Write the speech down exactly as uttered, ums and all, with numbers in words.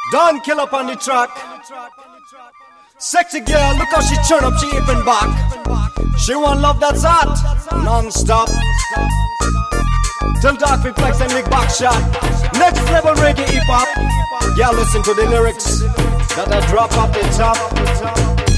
Don kill up on the track. Sexy girl, look how she turn up, she hip and back. She want love that's hot, non-stop. Till dark we flex and make back shot. Next level reggae hip hop. Yeah, listen to the lyrics that I drop off the top.